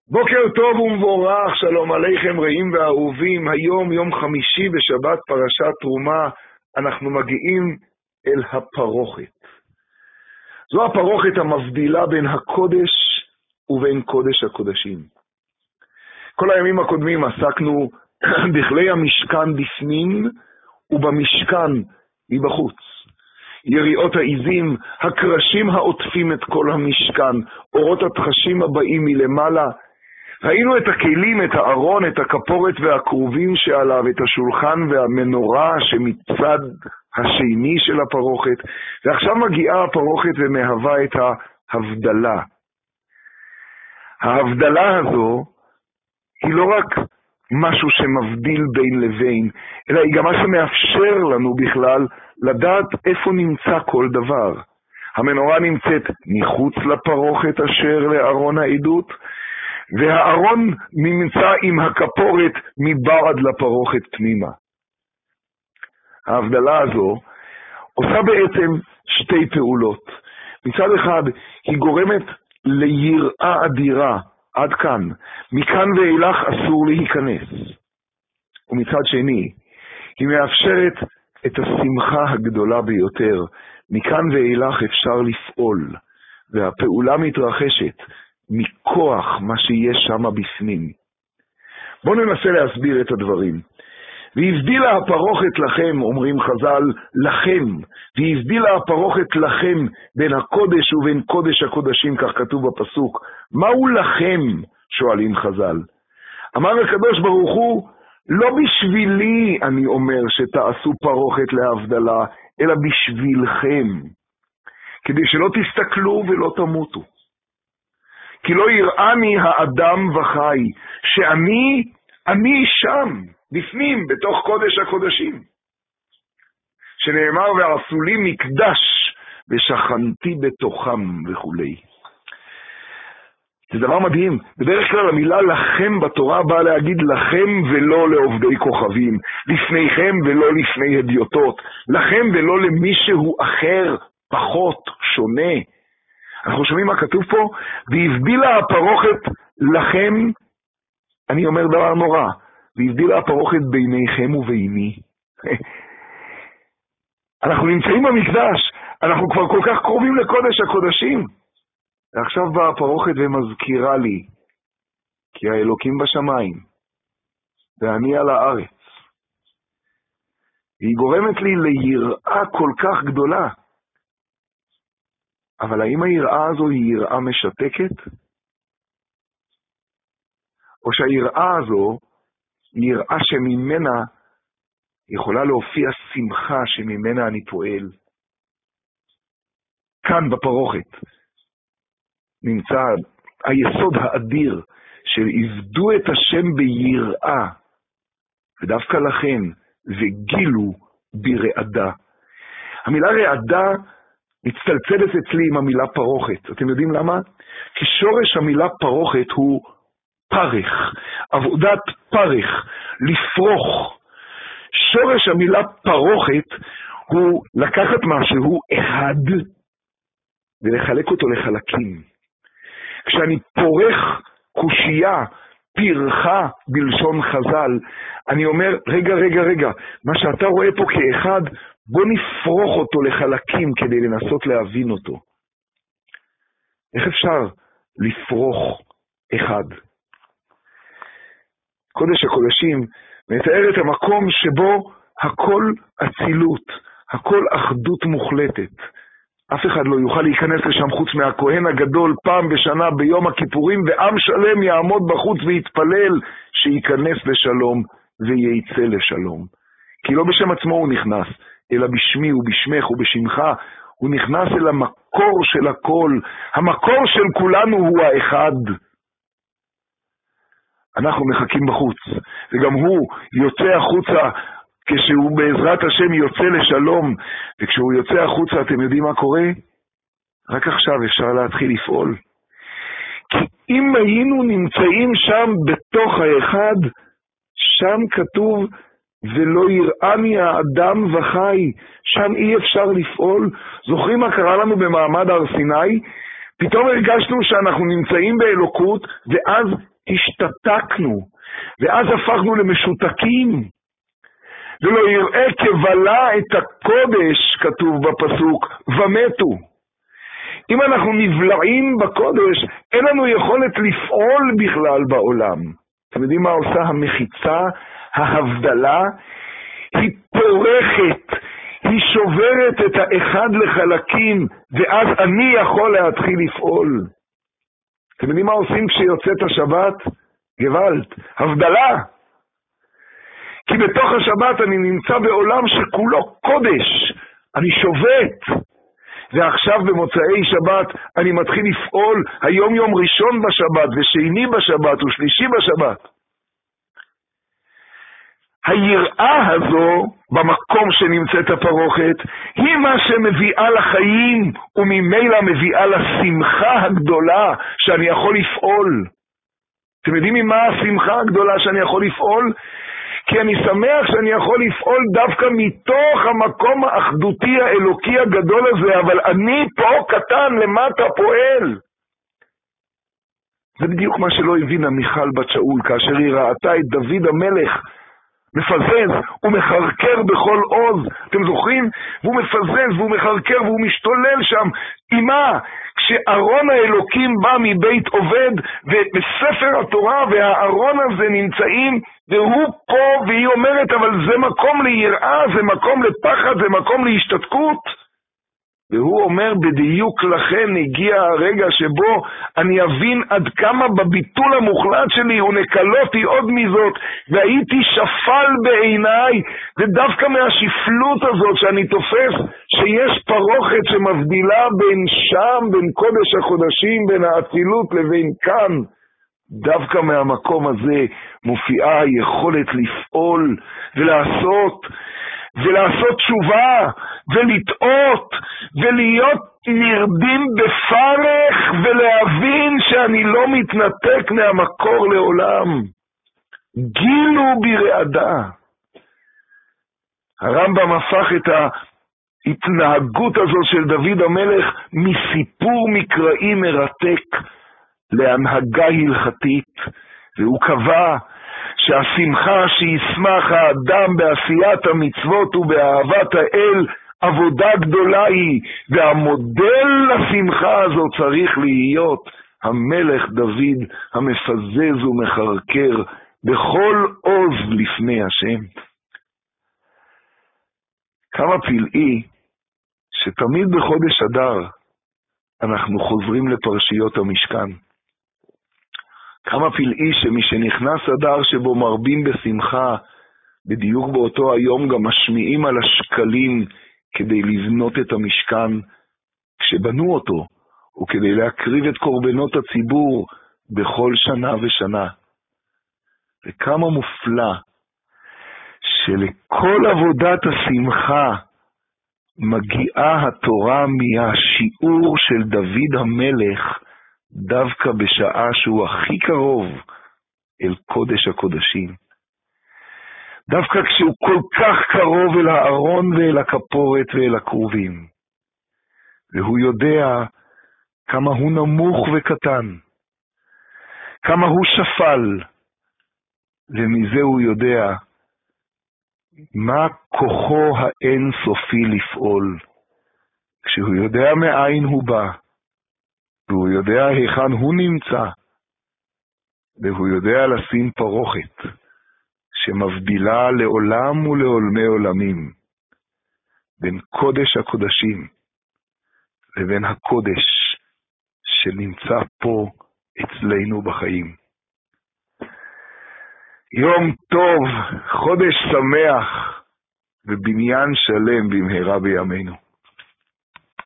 בוקר טוב ומבורך, שלום עליכם רעים ואהובים. היום יום חמישי בשבת פרשת תרומה, אנחנו מגיעים אל הפרוכת. זו הפרוכת המבדילה בין הקודש ובין קודש הקודשים. כל הימים הקודמים עסקנו בכלי המשכן בפנים ובמשכן מבחוץ. יריעות העיזים, הקרשים העוטפים את כל המשכן, אורות התחשים הבאים מלמעלה. ראינו את הכלים, את הארון, את הכפורת והקרובים שעליו, את השולחן והמנורה שמצד השני של הפרוכת, ועכשיו מגיעה הפרוכת ומהווה את ההבדלה. ההבדלה הזו היא לא רק משהו שמבדיל בין לבין, אלא היא גם מה שמאפשר לנו בכלל לדעת איפה נמצא כל דבר. המנורה נמצאת מחוץ לפרוכת אשר לארון העדות, והארון נמצא עם הכפורת מבעד לפרוכת פנימה. ההבדלה הזו עושה בעצם שתי פעולות. מצד אחד היא גורמת ליראה אדירה, עד כאן, מכאן ואילך אסור להיכנס. ומצד שני היא מאפשרת את השמחה הגדולה ביותר, מכאן ואילך אפשר לפעול, והפעולה מתרחשת מכוח מה שיש שם בפנים. בואו ננסה להסביר את הדברים. והבדילה הפרוכת לכם, אומרים חז"ל, לכם, והבדילה הפרוכת לכם בין הקודש ובין קודש הקודשים, כך כתוב בפסוק. מהו לכם? שואלים חז"ל. אמר הקדוש ברוך הוא, לא בשבילי אני אומר שתעשו פרוכת להבדלה, אלא בשבילכם, כדי שלא תסתכלו ולא תמותו. כי לא יראני האדם וחי, שאני שם, בפנים, בתוך קודש הקודשים. שנאמר, ועשו לי מקדש, ושכנתי בתוכם וכו'. זה דבר מדהים. בדרך כלל המילה לכם בתורה באה להגיד לכם ולא לעובדי כוכבים, לפניכם ולא לפני הדיוטות, לכם ולא למישהו אחר, פחות, שונה. אנחנו שומעים מה כתוב פה, והבדילה הפרוכת לכם, אני אומר דבר נורא, והבדילה הפרוכת ביניכם וביני. אנחנו נמצאים במקדש, אנחנו כבר כל כך קרובים לקודש הקודשים. ועכשיו באה הפרוכת ומזכירה לי, כי האלוקים בשמיים, ואני על הארץ. והיא גורמת לי ליראה כל כך גדולה. אבל האם היראה הזו היא יראה משתקת? או שהיראה הזו היא יראה שממנה יכולה להופיע שמחה שממנה אני פועל? כאן בפרוכת נמצא היסוד האדיר של עבדו את השם ביראה, ודווקא לכן וגילו ברעדה. המילה רעדה מצטלצלת אצלי עם המילה פרוכת. אתם יודעים למה? כי שורש המילה פרוכת הוא פרח, עבודת פרח, לפרוח. שורש המילה פרוכת הוא לקחת משהו אחד ולחלק אותו לחלקים. כשאני פורח קושייה, פרחה בלשון חז"ל, אני אומר, רגע, מה שאתה רואה פה כאחד, בוא נפרוח אותו לחלקים כדי לנסות להבין אותו. איך אפשר לפרוח אחד? קודש הקודשים מתאר את המקום שבו הכל אצילות, הכל אחדות מוחלטת. אף אחד לא יוכל להיכנס לשם חוץ מהכהן הגדול פעם בשנה ביום הכיפורים, ועם שלם יעמוד בחוץ ויתפלל שייכנס לשלום וייצא לשלום. כי לא בשם עצמו הוא נכנס, אלא בשמי ובשמך ובשמך, הוא נכנס אל המקור של הכל. המקור של כולנו הוא האחד. אנחנו מחכים בחוץ, וגם הוא יוצא החוצה כשהוא בעזרת השם יוצא לשלום, וכשהוא יוצא החוצה אתם יודעים מה קורה? רק עכשיו אפשר להתחיל לפעול. כי אם היינו נמצאים שם בתוך האחד, שם כתוב ולא יראני האדם וחי, שם אי אפשר לפעול. זוכרים מה קרה לנו במעמד הר סיני? פתאום הרגשנו שאנחנו נמצאים באלוקות, ואז השתתקנו, ואז הפכנו למשותקים. ולא יראה כבלה את הקודש, כתוב בפסוק, ומתו. אם אנחנו נבלעים בקודש, אין לנו יכולת לפעול בכלל בעולם. אתם יודעים מה עושה המחיצה, ההבדלה? היא פורחת, היא שוברת את האחד לחלקים, ואז אני יכול להתחיל לפעול. אתם יודעים מה עושים כשיוצאת השבת? גוואלד, הבדלה. כי בתוך השבת אני נמצא בעולם שכולו קודש, אני שובת. ועכשיו במוצאי שבת אני מתחיל לפעול היום יום ראשון בשבת ושני בשבת ושלישי בשבת. היראה הזו במקום שנמצאת הפרוכת היא מה שמביאה לחיים וממילא מביאה לשמחה הגדולה שאני יכול לפעול. אתם יודעים ממה השמחה הגדולה שאני יכול לפעול? כי אני שמח שאני יכול לפעול דווקא מתוך המקום האחדותי האלוקי הגדול הזה, אבל אני פה קטן למטה פועל. זה בדיוק מה שלא הבינה מיכל בת שאול כאשר היא ראתה את דוד המלך מפזז ומחרקר בכל עוז. אתם זוכרים? והוא מפזז והוא מחרקר והוא משתולל שם. אימה, כשארון האלוקים בא מבית עובד ובספר התורה והארון הזה נמצאים והוא פה והיא אומרת אבל זה מקום ליראה, זה מקום לפחד, זה מקום להשתתקות. והוא אומר בדיוק לכן הגיע הרגע שבו אני אבין עד כמה בביטול המוחלט שלי ונקלותי עוד מזאת והייתי שפל בעיניי. ודווקא מהשפלות הזאת שאני תופס שיש פרוכת שמבדילה בין שם, בין קודש הקודשים, בין האצילות לבין כאן, דווקא מהמקום הזה מופיעה היכולת לפעול ולעשות תשובה ולטעות ולהיות נרדים בפרך ולהבין שאני לא מתנתק מהמקור לעולם. גילו ברעדה. הרמב"ם הפך את ההתנהגות הזו של דוד המלך מסיפור מקראי מרתק להנהגה הלכתית, והוא קבע שהשמחה שישמח האדם בעשיית המצוות ובאהבת האל עבודה גדולה היא, והמודל לשמחה הזו צריך להיות המלך דוד המפזז ומחרקר בכל עוז לפני השם. כמה פלאי שתמיד בחודש אדר אנחנו חוזרים לפרשיות המשכן. כמה פלאי שמשנכנס אדר שבו מרבים בשמחה, בדיוק באותו היום גם משמיעים על השקלים כדי לבנות את המשכן כשבנו אותו, וכדי להקריב את קורבנות הציבור בכל שנה ושנה. וכמה מופלא שלכל עבודת השמחה מגיעה התורה מהשיעור של דוד המלך דווקא בשעה שהוא הכי קרוב אל קודש הקודשים. דווקא כשהוא כל כך קרוב אל הארון ואל הכפורת ואל הקרובים. והוא יודע כמה הוא נמוך וקטן, כמה הוא שפל, ומזה הוא יודע מה כוחו האין סופי לפעול. כשהוא יודע מאין הוא בא, והוא יודע היכן הוא נמצא, והוא יודע לשים פרוכת שמבדילה לעולם ולעולמי עולמים בין קודש הקודשים לבין הקודש שנמצא פה אצלנו בחיים. יום טוב, חודש שמח ובניין שלם במהרה בימינו.